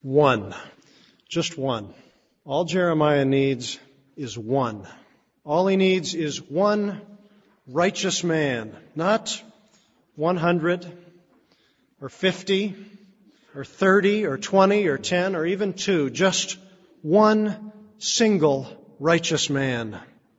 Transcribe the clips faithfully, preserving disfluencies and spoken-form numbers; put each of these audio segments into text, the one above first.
One. Just one. All Jeremiah needs is one. All he needs is one righteous man, not one hundred or fifty or thirty or twenty or ten or even two, just one single righteous man.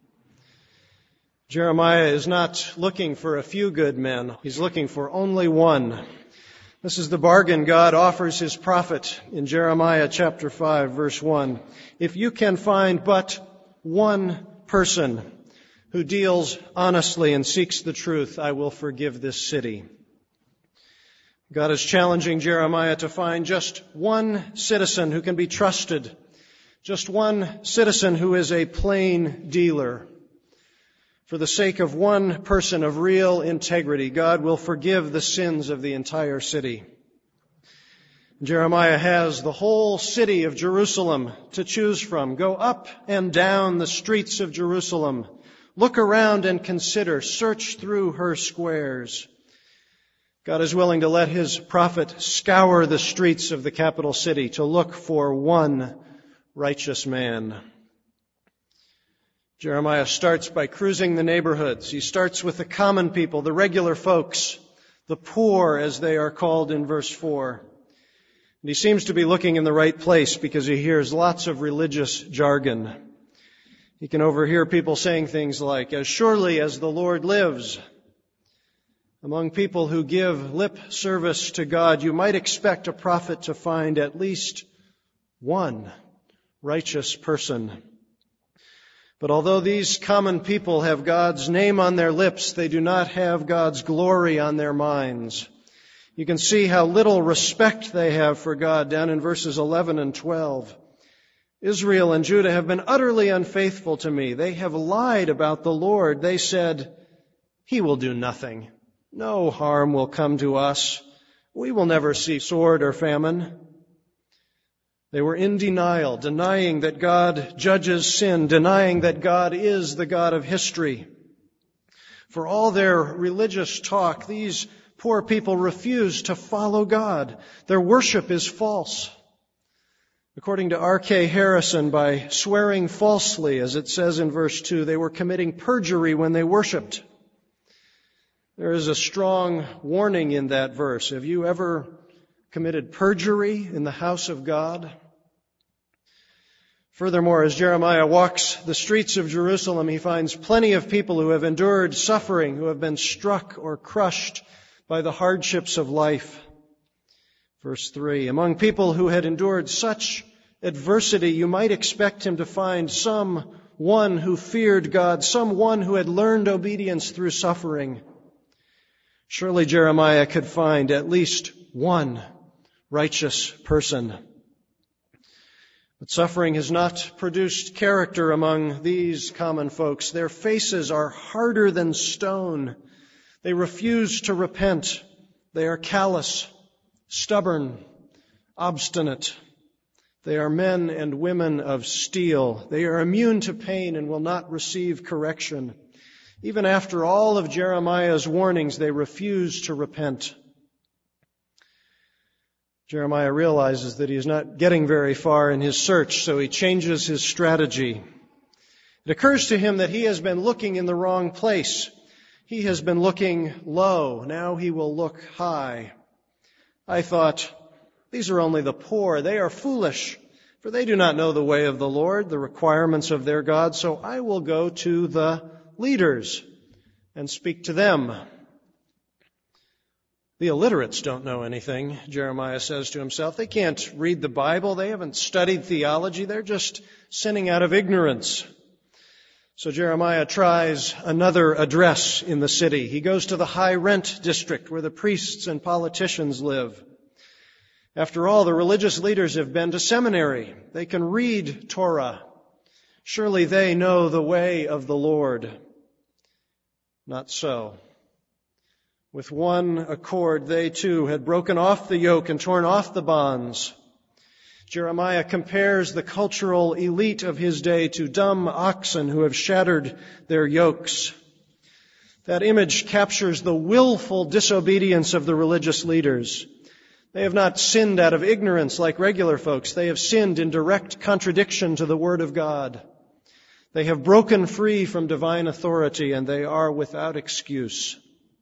Jeremiah is not looking for a few good men. He's looking for only one. This is the bargain God offers his prophet in Jeremiah chapter five, verse one. If you can find but one person who deals honestly and seeks the truth, I will forgive this city. God is challenging Jeremiah to find just one citizen who can be trusted, just one citizen who is a plain dealer. For the sake of one person of real integrity, God will forgive the sins of the entire city. Jeremiah has the whole city of Jerusalem to choose from. Go up and down the streets of Jerusalem. Look around and consider. Search through her squares. God is willing to let his prophet scour the streets of the capital city to look for one righteous man. Jeremiah starts by cruising the neighborhoods. He starts with the common people, the regular folks, the poor as they are called in verse four. And he seems to be looking in the right place because he hears lots of religious jargon. He can overhear people saying things like, "As surely as the Lord lives." Among people who give lip service to God, you might expect a prophet to find at least one righteous person. But although these common people have God's name on their lips, they do not have God's glory on their minds. You can see how little respect they have for God down in verses eleven and twelve. Israel and Judah have been utterly unfaithful to me. They have lied about the Lord. They said, "He will do nothing. No harm will come to us. We will never see sword or famine." They were in denial, denying that God judges sin, denying that God is the God of history. For all their religious talk, these poor people refuse to follow God. Their worship is false. According to R K Harrison, by swearing falsely, as it says in verse two, they were committing perjury when they worshiped. There is a strong warning in that verse. Have you ever committed perjury in the house of God? Furthermore, as Jeremiah walks the streets of Jerusalem, he finds plenty of people who have endured suffering, who have been struck or crushed by the hardships of life. Verse three, among people who had endured such adversity, you might expect him to find someone who feared God, someone who had learned obedience through suffering. Surely Jeremiah could find at least one righteous person. But suffering has not produced character among these common folks. Their faces are harder than stone. They refuse to repent. They are callous, stubborn, obstinate. They are men and women of steel. They are immune to pain and will not receive correction. Even after all of Jeremiah's warnings, they refuse to repent. Jeremiah realizes that he is not getting very far in his search, so he changes his strategy. It occurs to him that he has been looking in the wrong place. He has been looking low. Now he will look high. I thought, these are only the poor. They are foolish, for they do not know the way of the Lord, the requirements of their God. So I will go to the leaders and speak to them. The illiterates don't know anything, Jeremiah says to himself. They can't read the Bible. They haven't studied theology. They're just sinning out of ignorance. So Jeremiah tries another address in the city. He goes to the high rent district where the priests and politicians live. After all, the religious leaders have been to seminary. They can read Torah. Surely they know the way of the Lord. Not so. With one accord, they too had broken off the yoke and torn off the bonds. Jeremiah compares the cultural elite of his day to dumb oxen who have shattered their yokes. That image captures the willful disobedience of the religious leaders. They have not sinned out of ignorance like regular folks. They have sinned in direct contradiction to the Word of God. They have broken free from divine authority, and they are without excuse.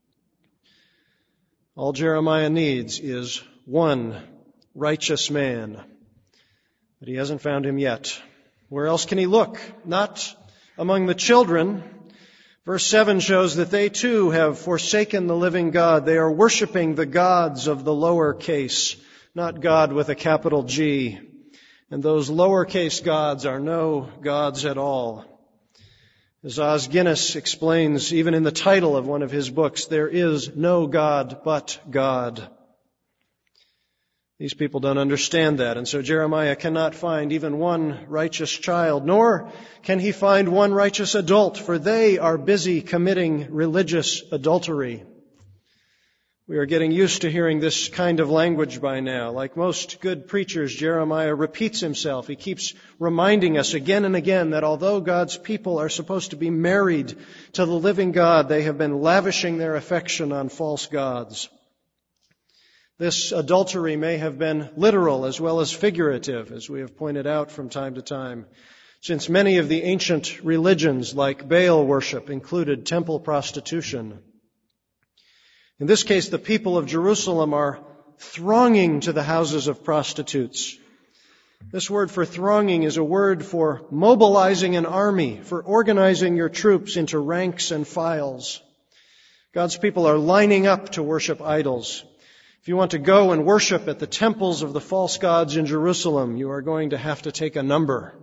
All Jeremiah needs is one righteous man, but he hasn't found him yet. Where else can he look? Not among the children. Verse seven shows that they too have forsaken the living God. They are worshiping the gods of the lower case, not God with a capital G. And those lowercase gods are no gods at all. As Os Guinness explains, even in the title of one of his books, there is no God but God. These people don't understand that, and so Jeremiah cannot find even one righteous child, nor can he find one righteous adult, for they are busy committing religious adultery. We are getting used to hearing this kind of language by now. Like most good preachers, Jeremiah repeats himself. He keeps reminding us again and again that although God's people are supposed to be married to the living God, they have been lavishing their affection on false gods. This adultery may have been literal as well as figurative, as we have pointed out from time to time, since many of the ancient religions, like Baal worship, included temple prostitution. In this case, the people of Jerusalem are thronging to the houses of prostitutes. This word for thronging is a word for mobilizing an army, for organizing your troops into ranks and files. God's people are lining up to worship idols. If you want to go and worship at the temples of the false gods in Jerusalem, you are going to have to take a number.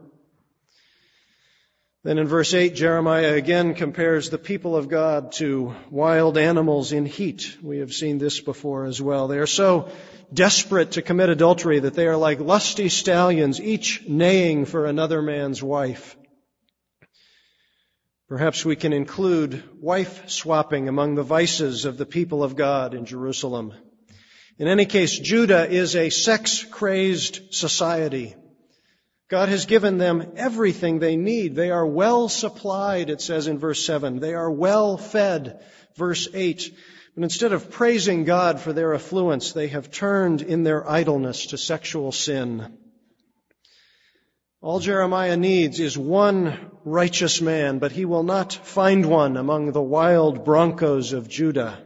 Then in verse eight, Jeremiah again compares the people of God to wild animals in heat. We have seen this before as well. They are so desperate to commit adultery that they are like lusty stallions, each neighing for another man's wife. Perhaps we can include wife swapping among the vices of the people of God in Jerusalem. In any case, Judah is a sex-crazed society. God has given them everything they need. They are well supplied, it says in verse seven. They are well fed, verse eight. But instead of praising God for their affluence, they have turned in their idleness to sexual sin. All Jeremiah needs is one righteous man, but he will not find one among the wild broncos of Judah.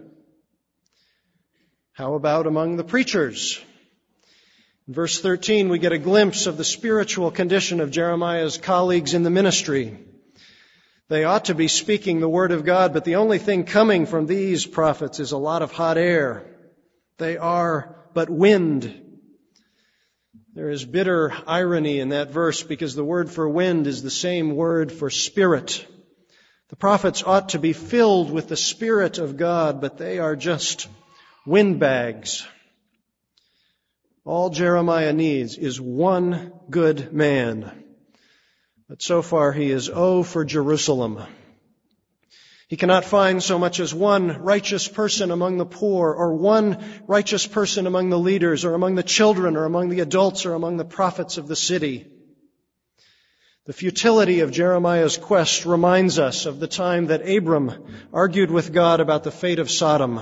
How about among the preachers? In verse thirteen, we get a glimpse of the spiritual condition of Jeremiah's colleagues in the ministry. They ought to be speaking the word of God, but the only thing coming from these prophets is a lot of hot air. They are but wind. There is bitter irony in that verse because the word for wind is the same word for spirit. The prophets ought to be filled with the Spirit of God, but they are just windbags. All Jeremiah needs is one good man. But so far he is oh for Jerusalem. He cannot find so much as one righteous person among the poor, or one righteous person among the leaders, or among the children, or among the adults, or among the prophets of the city. The futility of Jeremiah's quest reminds us of the time that Abram argued with God about the fate of Sodom.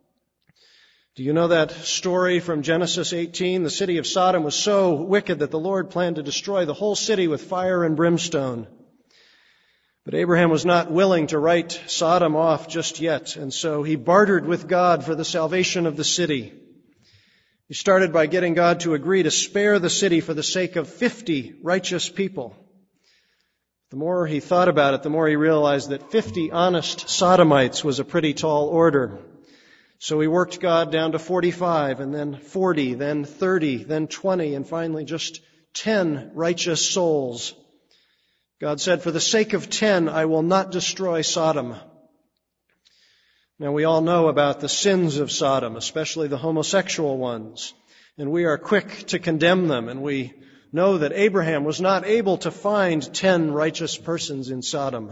Do you know that story from Genesis eighteen? The city of Sodom was so wicked that the Lord planned to destroy the whole city with fire and brimstone. But Abraham was not willing to write Sodom off just yet, and so he bartered with God for the salvation of the city. He started by getting God to agree to spare the city for the sake of fifty righteous people. The more he thought about it, the more he realized that fifty honest Sodomites was a pretty tall order. So he worked God down to forty-five, and then forty, then thirty, then twenty, and finally just ten righteous souls. God said, for the sake of ten, I will not destroy Sodom. Now we all know about the sins of Sodom, especially the homosexual ones, and we are quick to condemn them, and we know that Abraham was not able to find ten righteous persons in Sodom.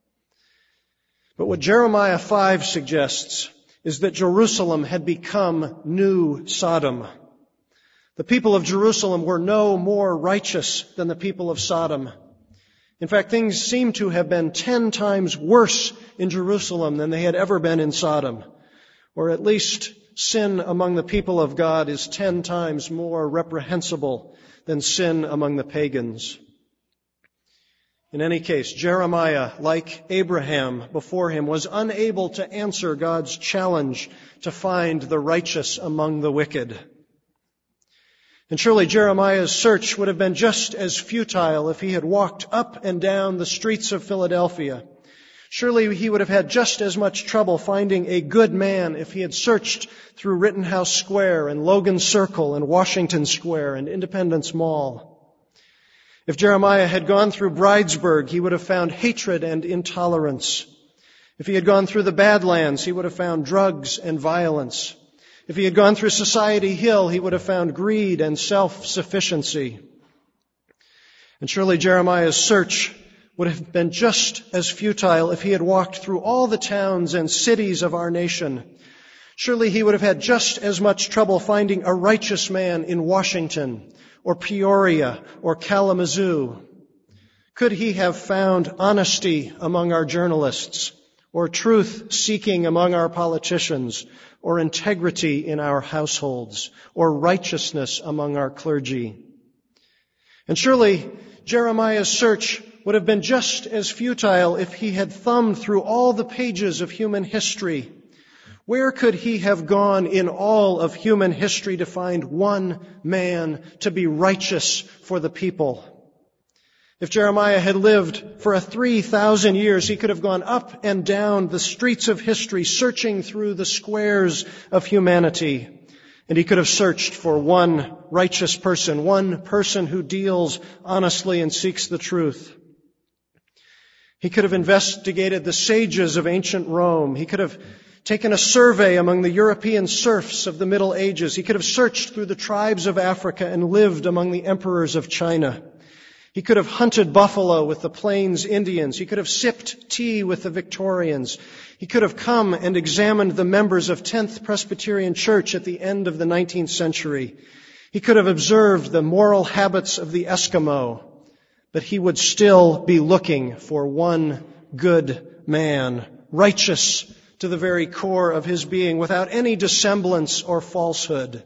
But what Jeremiah five suggests is that Jerusalem had become new Sodom. The people of Jerusalem were no more righteous than the people of Sodom. In fact, things seem to have been ten times worse in Jerusalem than they had ever been in Sodom, or at least sin among the people of God is ten times more reprehensible than sin among the pagans. In any case, Jeremiah, like Abraham before him, was unable to answer God's challenge to find the righteous among the wicked. And surely Jeremiah's search would have been just as futile if he had walked up and down the streets of Philadelphia. Surely he would have had just as much trouble finding a good man if he had searched through Rittenhouse Square and Logan Circle and Washington Square and Independence Mall. If Jeremiah had gone through Bridesburg, he would have found hatred and intolerance. If he had gone through the Badlands, he would have found drugs and violence. If he had gone through Society Hill, he would have found greed and self-sufficiency. And surely Jeremiah's search would have been just as futile if he had walked through all the towns and cities of our nation. Surely he would have had just as much trouble finding a righteous man in Washington or Peoria or Kalamazoo. Could he have found honesty among our journalists, or truth-seeking among our politicians, or integrity in our households, or righteousness among our clergy? And surely Jeremiah's search would have been just as futile if he had thumbed through all the pages of human history. Where could he have gone in all of human history to find one man to be righteous for the people? If Jeremiah had lived for a three thousand years, he could have gone up and down the streets of history, searching through the squares of humanity. And he could have searched for one righteous person, one person who deals honestly and seeks the truth. He could have investigated the sages of ancient Rome. He could have taken a survey among the European serfs of the Middle Ages. He could have searched through the tribes of Africa and lived among the emperors of China. He could have hunted buffalo with the Plains Indians. He could have sipped tea with the Victorians. He could have come and examined the members of tenth Presbyterian Church at the end of the nineteenth century. He could have observed the moral habits of the Eskimo, but he would still be looking for one good man, righteous to the very core of his being, without any dissemblance or falsehood.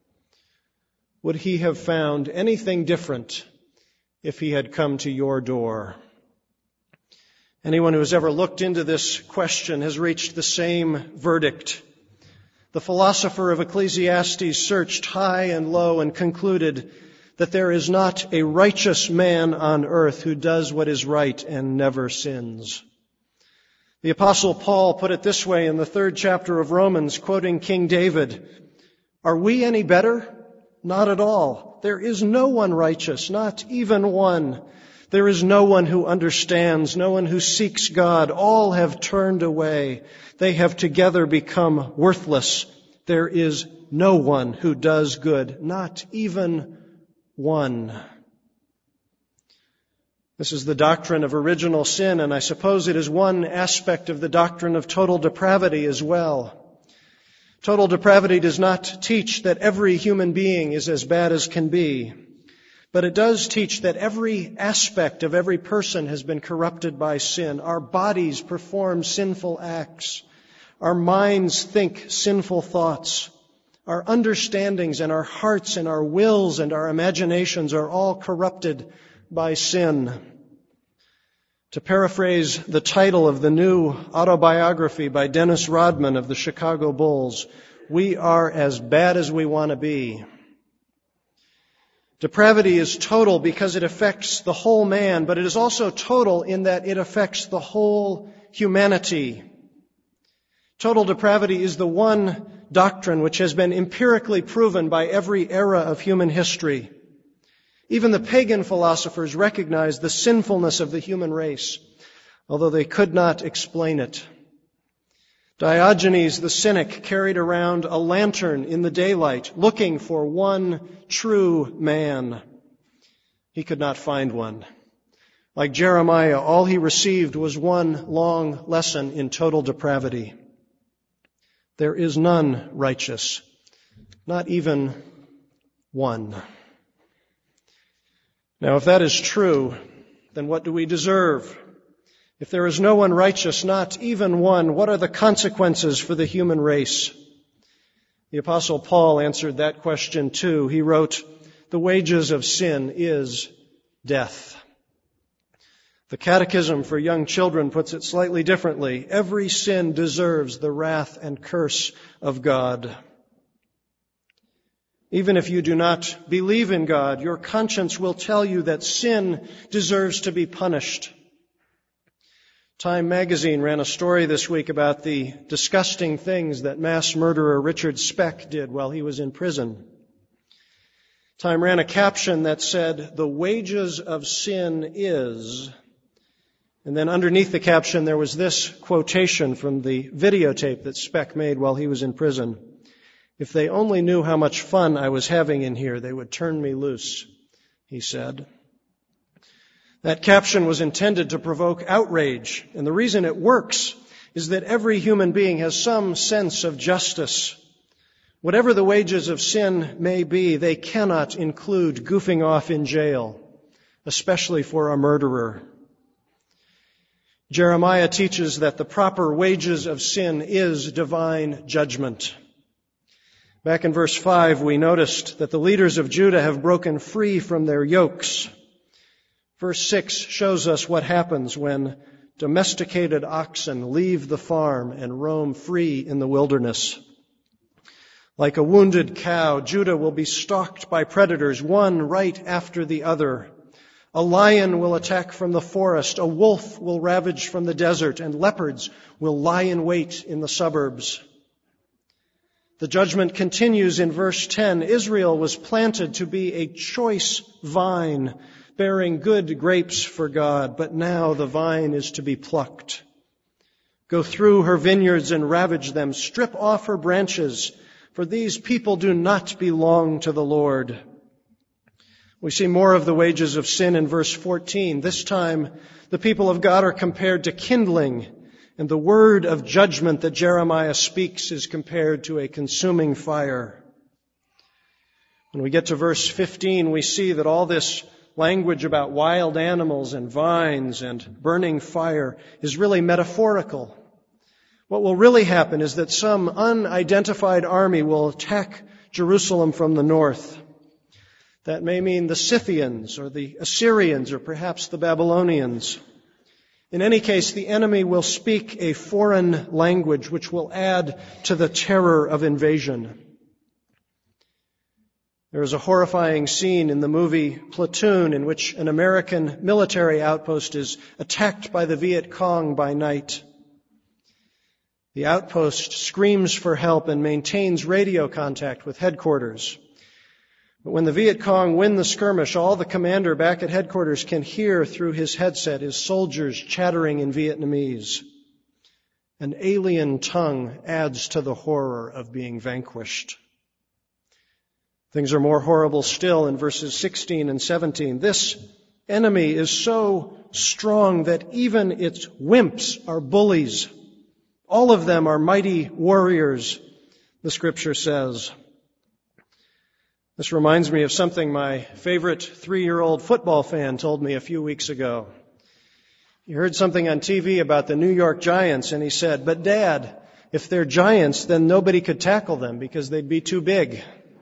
Would he have found anything different if he had come to your door? Anyone who has ever looked into this question has reached the same verdict. The philosopher of Ecclesiastes searched high and low and concluded that there is not a righteous man on earth who does what is right and never sins. The Apostle Paul put it this way in the third chapter of Romans, quoting King David, "Are we any better? Not at all. There is no one righteous, not even one. There is no one who understands, no one who seeks God. All have turned away. They have together become worthless. There is no one who does good, not even one." This is the doctrine of original sin, and I suppose it is one aspect of the doctrine of total depravity as well. Total depravity does not teach that every human being is as bad as can be, but it does teach that every aspect of every person has been corrupted by sin. Our bodies perform sinful acts. Our minds think sinful thoughts. Our understandings and our hearts and our wills and our imaginations are all corrupted by sin. To paraphrase the title of the new autobiography by Dennis Rodman of the Chicago Bulls, we are as bad as we want to be. Depravity is total because it affects the whole man, but it is also total in that it affects the whole humanity. Total depravity is the one doctrine which has been empirically proven by every era of human history. Even the pagan philosophers recognized the sinfulness of the human race, although they could not explain it. Diogenes the cynic carried around a lantern in the daylight, looking for one true man. He could not find one. Like Jeremiah, all he received was one long lesson in total depravity. There is none righteous, not even one. Now, if that is true, then what do we deserve? If there is no one righteous, not even one, what are the consequences for the human race? The Apostle Paul answered that question too. He wrote, "The wages of sin is death." The Catechism for Young Children puts it slightly differently. Every sin deserves the wrath and curse of God. Even if you do not believe in God, your conscience will tell you that sin deserves to be punished. Time magazine ran a story this week about the disgusting things that mass murderer Richard Speck did while he was in prison. Time ran a caption that said, "The wages of sin is..." And then underneath the caption, there was this quotation from the videotape that Speck made while he was in prison. "If they only knew how much fun I was having in here, they would turn me loose," he said. That caption was intended to provoke outrage, and the reason it works is that every human being has some sense of justice. Whatever the wages of sin may be, they cannot include goofing off in jail, especially for a murderer. Jeremiah teaches that the proper wages of sin is divine judgment. Back in verse five, we noticed that the leaders of Judah have broken free from their yokes. Verse six shows us what happens when domesticated oxen leave the farm and roam free in the wilderness. Like a wounded cow, Judah will be stalked by predators, one right after the other. A lion will attack from the forest, a wolf will ravage from the desert, and leopards will lie in wait in the suburbs. The judgment continues in verse ten. Israel was planted to be a choice vine, bearing good grapes for God, but now the vine is to be plucked. Go through her vineyards and ravage them. Strip off her branches, for these people do not belong to the Lord. We see more of the wages of sin in verse fourteen. This time, the people of God are compared to kindling, and the word of judgment that Jeremiah speaks is compared to a consuming fire. When we get to verse fifteen, we see that all this language about wild animals and vines and burning fire is really metaphorical. What will really happen is that some unidentified army will attack Jerusalem from the north. That may mean the Scythians or the Assyrians or perhaps the Babylonians. In any case, the enemy will speak a foreign language which will add to the terror of invasion. There is a horrifying scene in the movie Platoon in which an American military outpost is attacked by the Viet Cong by night. The outpost screams for help and maintains radio contact with headquarters. But when the Viet Cong win the skirmish, all the commander back at headquarters can hear through his headset is soldiers chattering in Vietnamese. An alien tongue adds to the horror of being vanquished. Things are more horrible still in verses sixteen and seventeen. This enemy is so strong that even its wimps are bullies. All of them are mighty warriors, the scripture says. This reminds me of something my favorite three-year-old football fan told me a few weeks ago. He heard something on T V about the New York Giants, and he said, "But Dad, if they're giants, then nobody could tackle them because they'd be too big."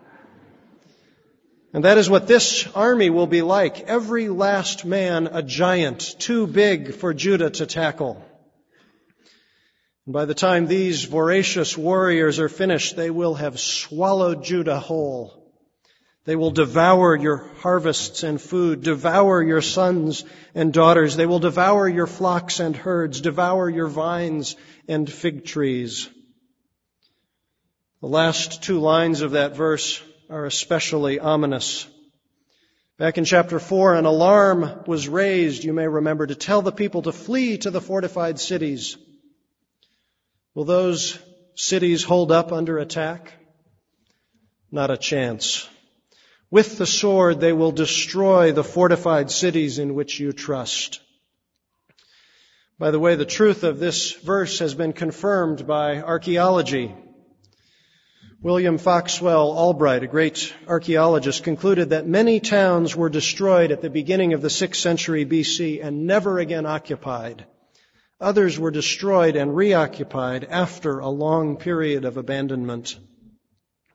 And that is what this army will be like. Every last man a giant, too big for Judah to tackle. And by the time these voracious warriors are finished, they will have swallowed Judah whole. They will devour your harvests and food, devour your sons and daughters. They will devour your flocks and herds, devour your vines and fig trees. The last two lines of that verse are especially ominous. Back in chapter four, an alarm was raised, you may remember, to tell the people to flee to the fortified cities. Will those cities hold up under attack? Not a chance. With the sword, they will destroy the fortified cities in which you trust. By the way, the truth of this verse has been confirmed by archaeology. William Foxwell Albright, a great archaeologist, concluded that many towns were destroyed at the beginning of the sixth century B C and never again occupied. Others were destroyed and reoccupied after a long period of abandonment.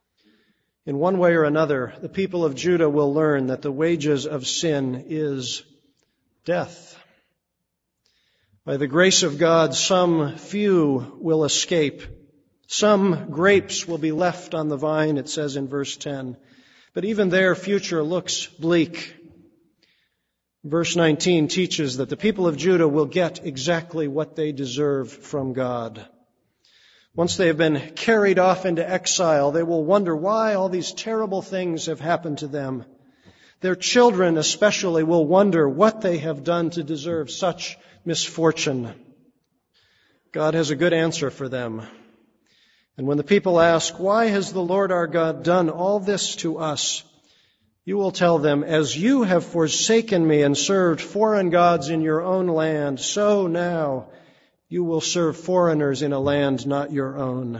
In one way or another, the people of Judah will learn that the wages of sin is death. By the grace of God, some few will escape. Some grapes will be left on the vine, it says in verse ten. But even their future looks bleak. Verse nineteen teaches that the people of Judah will get exactly what they deserve from God. Once they have been carried off into exile, they will wonder why all these terrible things have happened to them. Their children especially will wonder what they have done to deserve such misfortune. God has a good answer for them. And when the people ask, "Why has the Lord our God done all this to us?" you will tell them, "As you have forsaken me and served foreign gods in your own land, so now you will serve foreigners in a land not your own."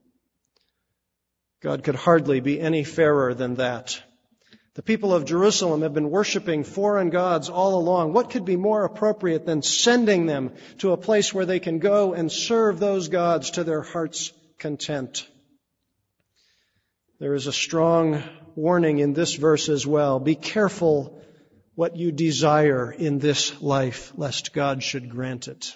God could hardly be any fairer than that. The people of Jerusalem have been worshiping foreign gods all along. What could be more appropriate than sending them to a place where they can go and serve those gods to their heart's content? There is a strong warning in this verse as well. Be careful what you desire in this life, lest God should grant it.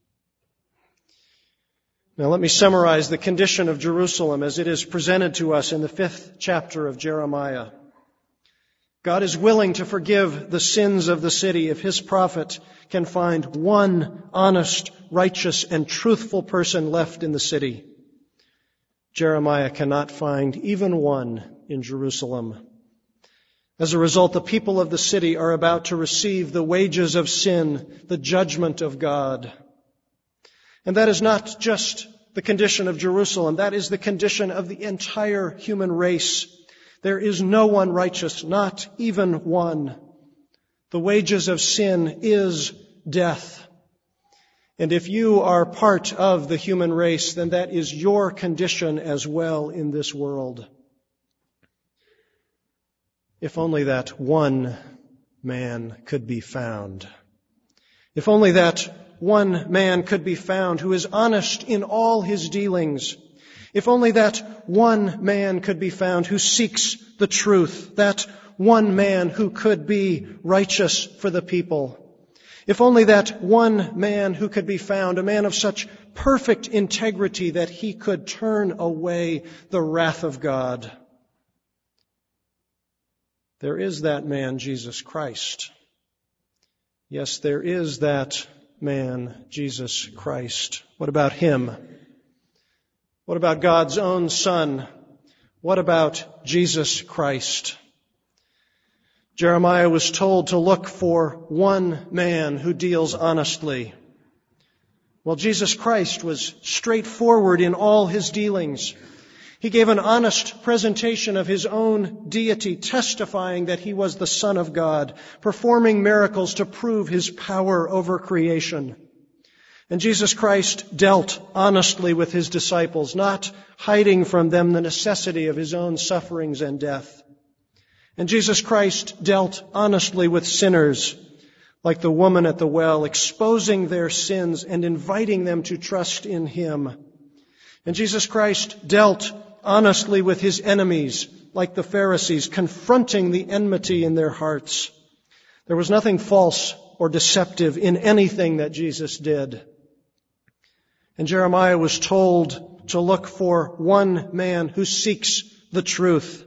Now let me summarize the condition of Jerusalem as it is presented to us in the fifth chapter of Jeremiah. God is willing to forgive the sins of the city if his prophet can find one honest, righteous, and truthful person left in the city. Jeremiah cannot find even one in Jerusalem. As a result, the people of the city are about to receive the wages of sin, the judgment of God. And that is not just the condition of Jerusalem. That is the condition of the entire human race. There is no one righteous, not even one. The wages of sin is death. And if you are part of the human race, then that is your condition as well in this world. If only that one man could be found. If only that one man could be found who is honest in all his dealings. If only that one man could be found who seeks the truth. That one man who could be righteous for the people. If only that one man who could be found, a man of such perfect integrity that he could turn away the wrath of God. There is that man, Jesus Christ. Yes, there is that man, Jesus Christ. What about him? What about God's own Son? What about Jesus Christ? Jeremiah was told to look for one man who deals honestly. Well, Jesus Christ was straightforward in all his dealings. He gave an honest presentation of his own deity, testifying that he was the Son of God, performing miracles to prove his power over creation. And Jesus Christ dealt honestly with his disciples, not hiding from them the necessity of his own sufferings and death. And Jesus Christ dealt honestly with sinners, like the woman at the well, exposing their sins and inviting them to trust in him. And Jesus Christ dealt honestly with his enemies, like the Pharisees, confronting the enmity in their hearts. There was nothing false or deceptive in anything that Jesus did. And Jeremiah was told to look for one man who seeks the truth.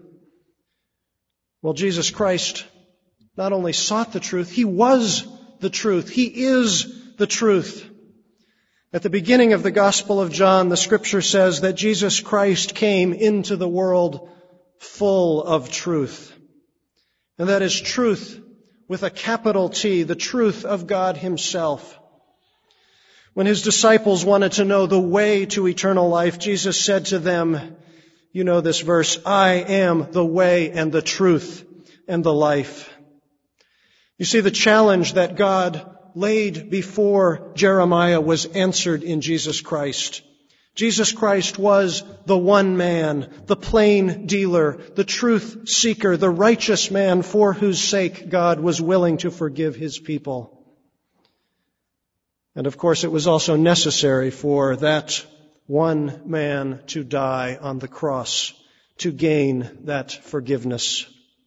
Well, Jesus Christ not only sought the truth, he was the truth. He is the truth. At the beginning of the Gospel of John, the Scripture says that Jesus Christ came into the world full of truth. And that is truth with a capital T, the truth of God himself. When his disciples wanted to know the way to eternal life, Jesus said to them, you know this verse, I am the way and the truth and the life. You see, the challenge that God laid before Jeremiah was answered in Jesus Christ. Jesus Christ was the one man, the plain dealer, the truth seeker, the righteous man for whose sake God was willing to forgive his people. And of course, it was also necessary for that one man to die on the cross to gain that forgiveness.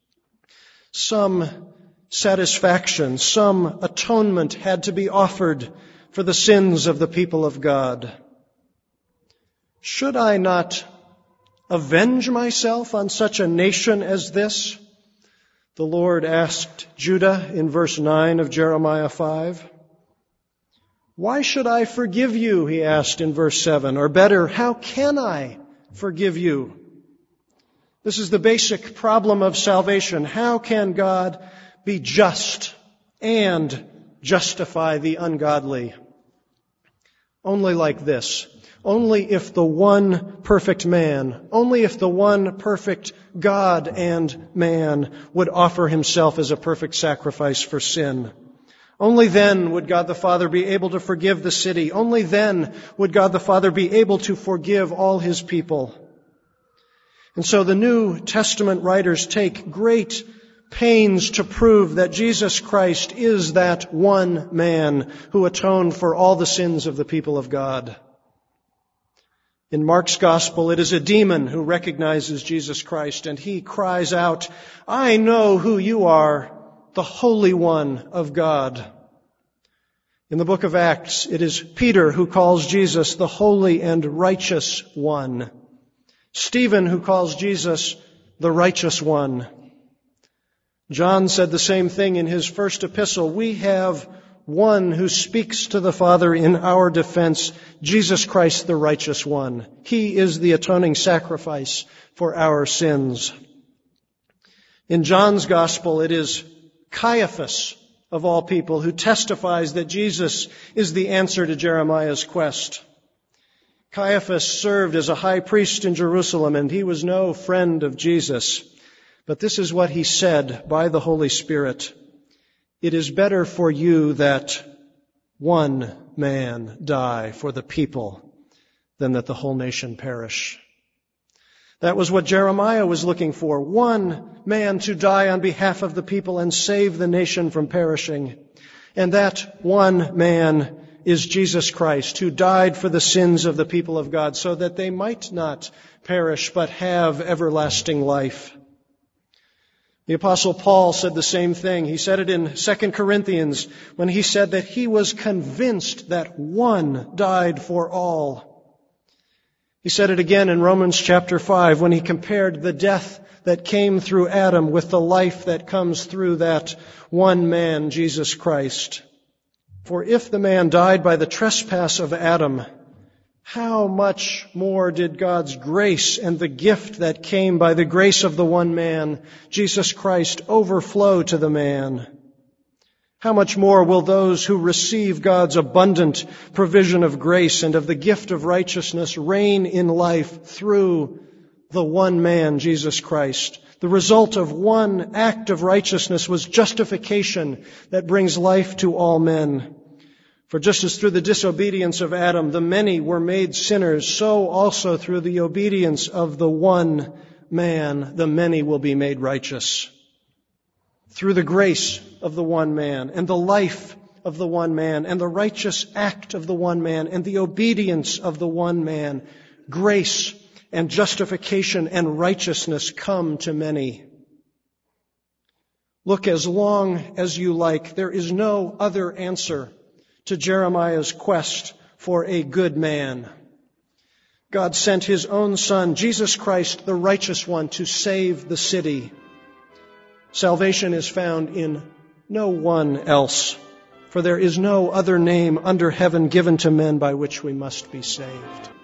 Some satisfaction, some atonement had to be offered for the sins of the people of God. Should I not avenge myself on such a nation as this? The Lord asked Judah in verse nine of Jeremiah five. Why should I forgive you? He asked in verse seven. Or better, how can I forgive you? This is the basic problem of salvation. How can God be just and justify the ungodly? Only like this. Only if the one perfect man, only if the one perfect God and man would offer himself as a perfect sacrifice for sin. Only then would God the Father be able to forgive the city. Only then would God the Father be able to forgive all his people. And so the New Testament writers take great pains to prove that Jesus Christ is that one man who atoned for all the sins of the people of God. In Mark's gospel, it is a demon who recognizes Jesus Christ, and he cries out, I know who you are, the Holy One of God. In the book of Acts, it is Peter who calls Jesus the Holy and Righteous One. Stephen who calls Jesus the Righteous One. John said the same thing in his first epistle. We have one who speaks to the Father in our defense, Jesus Christ the Righteous One. He is the atoning sacrifice for our sins. In John's gospel, it is Caiaphas, of all people, who testifies that Jesus is the answer to Jeremiah's quest. Caiaphas served as a high priest in Jerusalem, and he was no friend of Jesus. But this is what he said by the Holy Spirit. It is better for you that one man die for the people than that the whole nation perish. That was what Jeremiah was looking for. One man to die on behalf of the people and save the nation from perishing. And that one man is Jesus Christ, who died for the sins of the people of God so that they might not perish but have everlasting life. The Apostle Paul said the same thing. He said it in Second Corinthians when he said that he was convinced that one died for all. He said it again in Romans chapter five when he compared the death that came through Adam with the life that comes through that one man, Jesus Christ. For if the man died by the trespass of Adam, how much more did God's grace and the gift that came by the grace of the one man, Jesus Christ, overflow to the man? How much more will those who receive God's abundant provision of grace and of the gift of righteousness reign in life through the one man, Jesus Christ? The result of one act of righteousness was justification that brings life to all men. For just as through the disobedience of Adam the many were made sinners, so also through the obedience of the one man the many will be made righteous. Through the grace of the one man and the life of the one man and the righteous act of the one man and the obedience of the one man, grace and justification and righteousness come to many. Look as long as you like. There is no other answer to Jeremiah's quest for a good man. God sent his own Son, Jesus Christ, the righteous one, to save the city. Salvation is found in no one else, for there is no other name under heaven given to men by which we must be saved.